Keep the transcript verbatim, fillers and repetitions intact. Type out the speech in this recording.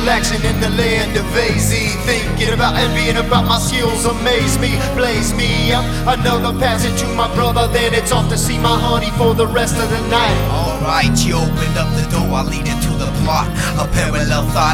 Chillaxing in the land of A Z, thinking about envying about my skills amaze me, blaze me up. Another passage to my brother, then it's off to see my honey for the rest of the night. Alright, you opened up the door, I lead into the plot. A parallel thought